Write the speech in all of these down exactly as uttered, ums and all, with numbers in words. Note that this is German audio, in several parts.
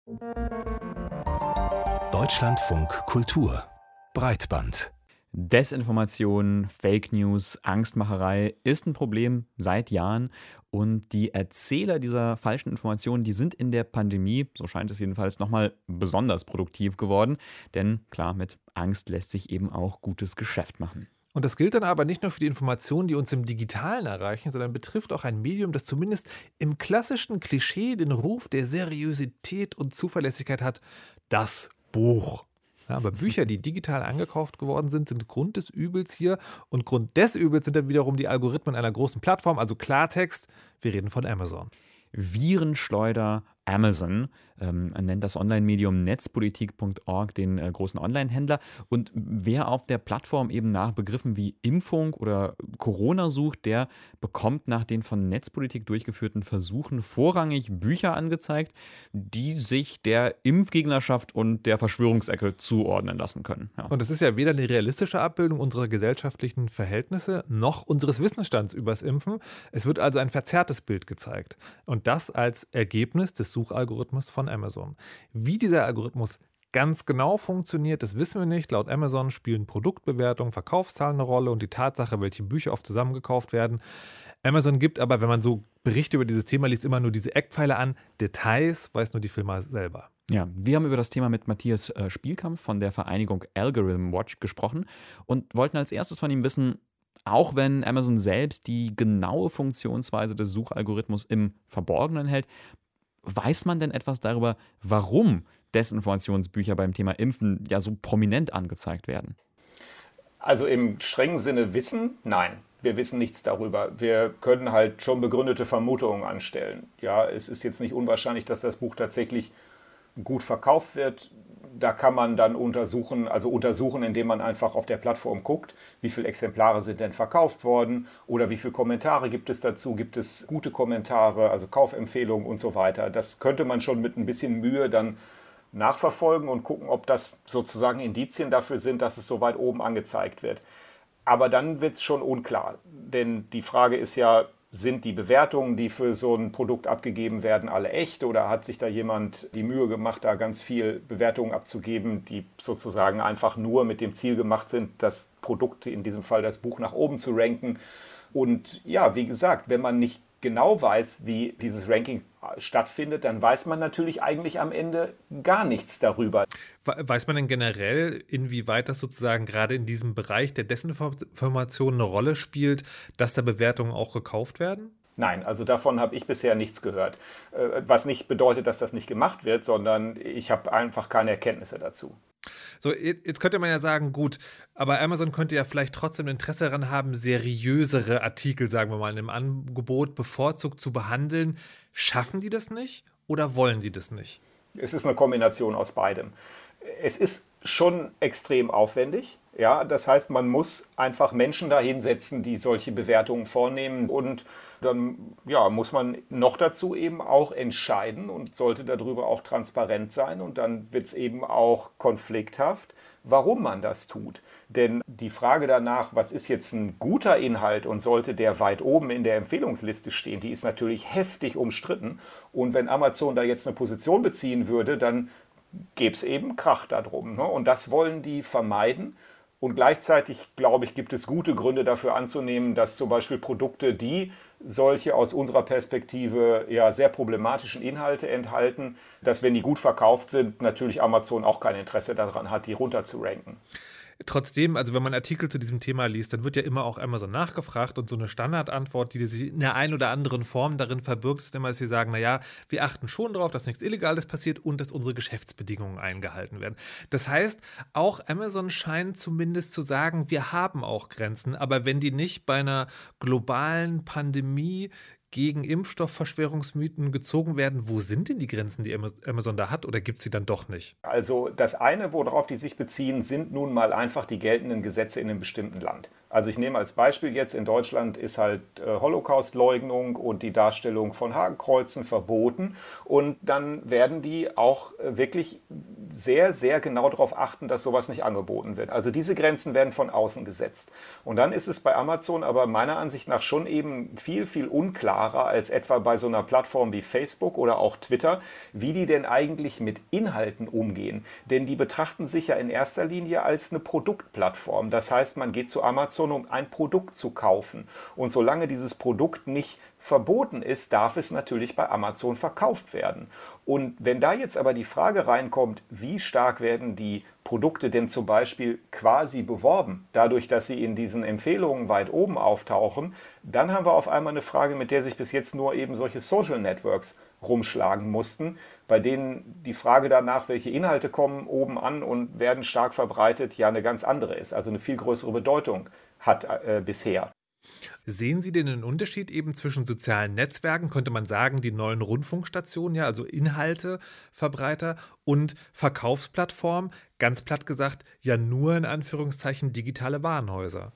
Deutschlandfunk Kultur Breitband. Desinformation, Fake News, Angstmacherei ist ein Problem seit Jahren und die Erzähler dieser falschen Informationen, die sind in der Pandemie, so scheint es jedenfalls, nochmal besonders produktiv geworden, denn klar, mit Angst lässt sich eben auch gutes Geschäft machen. Und das gilt dann aber nicht nur für die Informationen, die uns im Digitalen erreichen, sondern betrifft auch ein Medium, das zumindest im klassischen Klischee den Ruf der Seriosität und Zuverlässigkeit hat: das Buch. Ja, aber Bücher, die digital angekauft geworden sind, sind Grund des Übels hier. Und Grund des Übels sind dann wiederum die Algorithmen einer großen Plattform, also Klartext, wir reden von Amazon. Virenschleuder Amazon ähm, nennt das Online-Medium netzpolitik punkt org den äh, großen Online-Händler. Und wer auf der Plattform eben nach Begriffen wie Impfung oder Corona sucht, der bekommt nach den von Netzpolitik durchgeführten Versuchen vorrangig Bücher angezeigt, die sich der Impfgegnerschaft und der Verschwörungsecke zuordnen lassen können. Ja. Und das ist ja weder eine realistische Abbildung unserer gesellschaftlichen Verhältnisse noch unseres Wissensstands übers Impfen. Es wird also ein verzerrtes Bild gezeigt. Und das als Ergebnis des Suchalgorithmus von Amazon. Wie dieser Algorithmus ganz genau funktioniert, das wissen wir nicht. Laut Amazon spielen Produktbewertungen, Verkaufszahlen eine Rolle und die Tatsache, welche Bücher oft zusammengekauft werden. Amazon gibt aber, wenn man so Berichte über dieses Thema liest, immer nur diese Eckpfeile an. Details weiß nur die Firma selber. Ja, wir haben über das Thema mit Matthias äh, Spielkamp von der Vereinigung Algorithm Watch gesprochen und wollten als erstes von ihm wissen, auch wenn Amazon selbst die genaue Funktionsweise des Suchalgorithmus im Verborgenen hält, weiß man denn etwas darüber, warum Desinformationsbücher beim Thema Impfen ja so prominent angezeigt werden? Also im strengen Sinne wissen? Nein, wir wissen nichts darüber. Wir können halt schon begründete Vermutungen anstellen. Ja, es ist jetzt nicht unwahrscheinlich, dass das Buch tatsächlich gut verkauft wird. Da kann man dann untersuchen, also untersuchen, indem man einfach auf der Plattform guckt, wie viele Exemplare sind denn verkauft worden oder wie viele Kommentare gibt es dazu, gibt es gute Kommentare, also Kaufempfehlungen und so weiter. Das könnte man schon mit ein bisschen Mühe dann nachverfolgen und gucken, ob das sozusagen Indizien dafür sind, dass es so weit oben angezeigt wird. Aber dann wird es schon unklar, denn die Frage ist ja, sind die Bewertungen, die für so ein Produkt abgegeben werden, alle echt? Oder hat sich da jemand die Mühe gemacht, da ganz viel Bewertungen abzugeben, die sozusagen einfach nur mit dem Ziel gemacht sind, das Produkt, in diesem Fall das Buch, nach oben zu ranken? Und ja, wie gesagt, wenn man nicht genau weiß, wie dieses Ranking stattfindet, dann weiß man natürlich eigentlich am Ende gar nichts darüber. Weiß man denn generell, inwieweit das sozusagen gerade in diesem Bereich der Desinformation eine Rolle spielt, dass da Bewertungen auch gekauft werden? Nein, also davon habe ich bisher nichts gehört. Was nicht bedeutet, dass das nicht gemacht wird, sondern ich habe einfach keine Erkenntnisse dazu. So, jetzt könnte man ja sagen, gut, aber Amazon könnte ja vielleicht trotzdem Interesse daran haben, seriösere Artikel, sagen wir mal, in einem Angebot bevorzugt zu behandeln. Schaffen die das nicht oder wollen die das nicht? Es ist eine Kombination aus beidem. Es ist schon extrem aufwendig. Ja, das heißt, man muss einfach Menschen da hinsetzen, die solche Bewertungen vornehmen, und dann ja, muss man noch dazu eben auch entscheiden und sollte darüber auch transparent sein, und dann wird es eben auch konflikthaft, warum man das tut. Denn die Frage danach, was ist jetzt ein guter Inhalt und sollte der weit oben in der Empfehlungsliste stehen, die ist natürlich heftig umstritten, und wenn Amazon da jetzt eine Position beziehen würde, dann gäbe es eben Krach darum, ne? Und das wollen die vermeiden. Und gleichzeitig, glaube ich, gibt es gute Gründe dafür anzunehmen, dass zum Beispiel Produkte, die solche aus unserer Perspektive ja sehr problematischen Inhalte enthalten, dass, wenn die gut verkauft sind, natürlich Amazon auch kein Interesse daran hat, die runter zu ranken. Trotzdem, also wenn man Artikel zu diesem Thema liest, dann wird ja immer auch Amazon nachgefragt, und so eine Standardantwort, die sich in der einen oder anderen Form darin verbirgt, ist immer, dass sie sagen, naja, wir achten schon darauf, dass nichts Illegales passiert und dass unsere Geschäftsbedingungen eingehalten werden. Das heißt, auch Amazon scheint zumindest zu sagen, wir haben auch Grenzen, aber wenn die nicht bei einer globalen Pandemie gegen Impfstoffverschwörungsmythen gezogen werden, wo sind denn die Grenzen, die Amazon da hat, oder gibt es sie dann doch nicht? Also das eine, worauf die sich beziehen, sind nun mal einfach die geltenden Gesetze in einem bestimmten Land. Also ich nehme als Beispiel jetzt, in Deutschland ist halt äh, Holocaust-Leugnung und die Darstellung von Hakenkreuzen verboten, und dann werden die auch äh, wirklich sehr, sehr genau darauf achten, dass sowas nicht angeboten wird. Also diese Grenzen werden von außen gesetzt. Und dann ist es bei Amazon aber meiner Ansicht nach schon eben viel, viel unklarer als etwa bei so einer Plattform wie Facebook oder auch Twitter, wie die denn eigentlich mit Inhalten umgehen. Denn die betrachten sich ja in erster Linie als eine Produktplattform. Das heißt, man geht zu Amazon, um ein Produkt zu kaufen. Und solange dieses Produkt nicht verboten ist, darf es natürlich bei Amazon verkauft werden. Und wenn da jetzt aber die Frage reinkommt, wie stark werden die Produkte denn zum Beispiel quasi beworben, dadurch, dass sie in diesen Empfehlungen weit oben auftauchen, dann haben wir auf einmal eine Frage, mit der sich bis jetzt nur eben solche Social Networks rumschlagen mussten, bei denen die Frage danach, welche Inhalte kommen oben an und werden stark verbreitet, ja eine ganz andere ist, also eine viel größere Bedeutung hat äh, bisher. Sehen Sie denn einen Unterschied eben zwischen sozialen Netzwerken, könnte man sagen, die neuen Rundfunkstationen, ja, also Inhalteverbreiter und Verkaufsplattformen, ganz platt gesagt, ja nur in Anführungszeichen digitale Warenhäuser?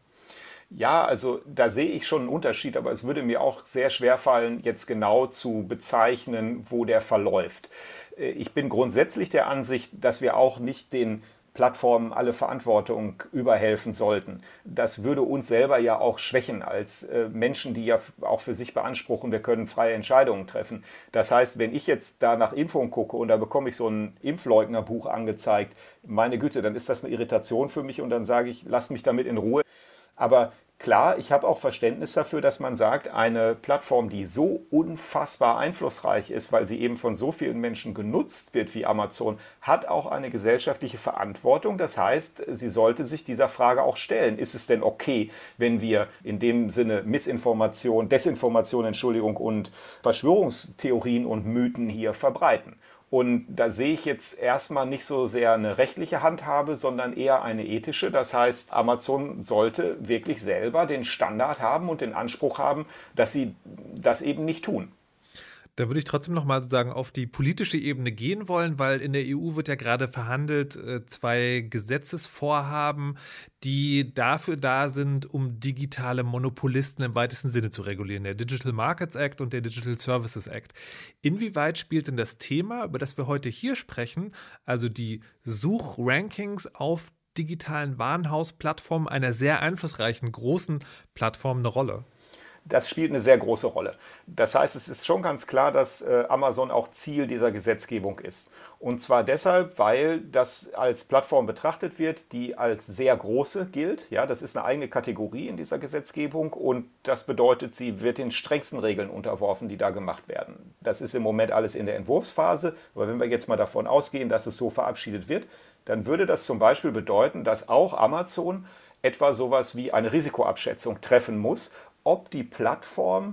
Ja, also da sehe ich schon einen Unterschied, aber es würde mir auch sehr schwer fallen, jetzt genau zu bezeichnen, wo der verläuft. Ich bin grundsätzlich der Ansicht, dass wir auch nicht den Plattformen alle Verantwortung überhelfen sollten. Das würde uns selber ja auch schwächen als äh, Menschen, die ja auch für sich beanspruchen, wir können freie Entscheidungen treffen. Das heißt, wenn ich jetzt da nach Impfung gucke und da bekomme ich so ein Impfleugnerbuch angezeigt, meine Güte, dann ist das eine Irritation für mich und dann sage ich, lasst mich damit in Ruhe. Aber klar, ich habe auch Verständnis dafür, dass man sagt, eine Plattform, die so unfassbar einflussreich ist, weil sie eben von so vielen Menschen genutzt wird wie Amazon, hat auch eine gesellschaftliche Verantwortung. Das heißt, sie sollte sich dieser Frage auch stellen. Ist es denn okay, wenn wir in dem Sinne Missinformation, Desinformation, Entschuldigung, und Verschwörungstheorien und Mythen hier verbreiten? Und da sehe ich jetzt erstmal nicht so sehr eine rechtliche Handhabe, sondern eher eine ethische. Das heißt, Amazon sollte wirklich selber den Standard haben und den Anspruch haben, dass sie das eben nicht tun. Da würde ich trotzdem noch mal sozusagen auf die politische Ebene gehen wollen, weil in der E U wird ja gerade verhandelt, äh, zwei Gesetzesvorhaben, die dafür da sind, um digitale Monopolisten im weitesten Sinne zu regulieren. Der Digital Markets Act und der Digital Services Act. Inwieweit spielt denn das Thema, über das wir heute hier sprechen, also die Suchrankings auf digitalen Warenhausplattformen, einer sehr einflussreichen, großen Plattform, eine Rolle? Das spielt eine sehr große Rolle. Das heißt, es ist schon ganz klar, dass äh, Amazon auch Ziel dieser Gesetzgebung ist. Und zwar deshalb, weil das als Plattform betrachtet wird, die als sehr große gilt. Ja, das ist eine eigene Kategorie in dieser Gesetzgebung und das bedeutet, sie wird den strengsten Regeln unterworfen, die da gemacht werden. Das ist im Moment alles in der Entwurfsphase, aber wenn wir jetzt mal davon ausgehen, dass es so verabschiedet wird, dann würde das zum Beispiel bedeuten, dass auch Amazon etwa sowas wie eine Risikoabschätzung treffen muss, ob die Plattform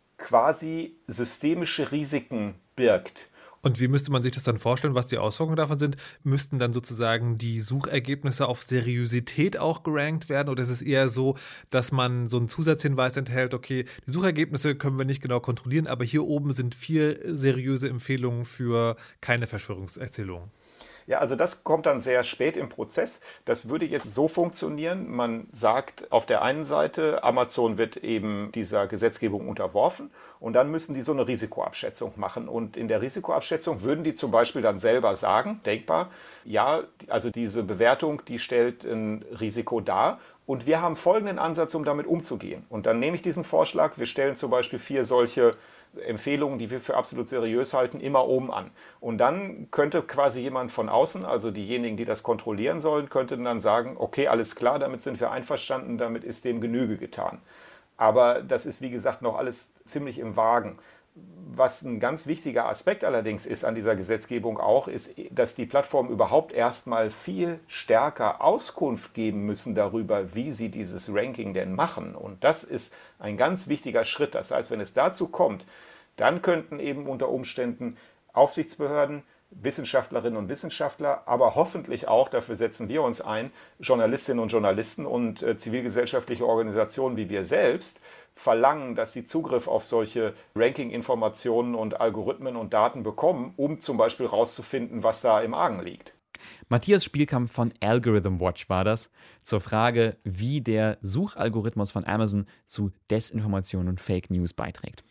quasi systemische Risiken birgt. Und wie müsste man sich das dann vorstellen, was die Auswirkungen davon sind? Müssten dann sozusagen die Suchergebnisse auf Seriosität auch gerankt werden? Oder ist es eher so, dass man so einen Zusatzhinweis enthält, okay, die Suchergebnisse können wir nicht genau kontrollieren, aber hier oben sind vier seriöse Empfehlungen für keine Verschwörungserzählungen? Ja, also das kommt dann sehr spät im Prozess. Das würde jetzt so funktionieren. Man sagt auf der einen Seite, Amazon wird eben dieser Gesetzgebung unterworfen und dann müssen die so eine Risikoabschätzung machen. Und in der Risikoabschätzung würden die zum Beispiel dann selber sagen, denkbar, ja, also diese Bewertung, die stellt ein Risiko dar. Und wir haben folgenden Ansatz, um damit umzugehen. Und dann nehme ich diesen Vorschlag, wir stellen zum Beispiel vier solche Empfehlungen, die wir für absolut seriös halten, immer oben an. Und dann könnte quasi jemand von außen, also diejenigen, die das kontrollieren sollen, könnten dann sagen, okay, alles klar, damit sind wir einverstanden, damit ist dem Genüge getan. Aber das ist, wie gesagt, noch alles ziemlich im Wagen. Was ein ganz wichtiger Aspekt allerdings ist an dieser Gesetzgebung auch, ist, dass die Plattformen überhaupt erstmal viel stärker Auskunft geben müssen darüber, wie sie dieses Ranking denn machen. Und das ist ein ganz wichtiger Schritt. Das heißt, wenn es dazu kommt, dann könnten eben unter Umständen Aufsichtsbehörden, Wissenschaftlerinnen und Wissenschaftler, aber hoffentlich auch, dafür setzen wir uns ein, Journalistinnen und Journalisten und äh, zivilgesellschaftliche Organisationen wie wir selbst, verlangen, dass sie Zugriff auf solche Ranking-Informationen und Algorithmen und Daten bekommen, um zum Beispiel herauszufinden, was da im Argen liegt. Matthias Spielkamp von Algorithm Watch war das, zur Frage, wie der Suchalgorithmus von Amazon zu Desinformation und Fake News beiträgt.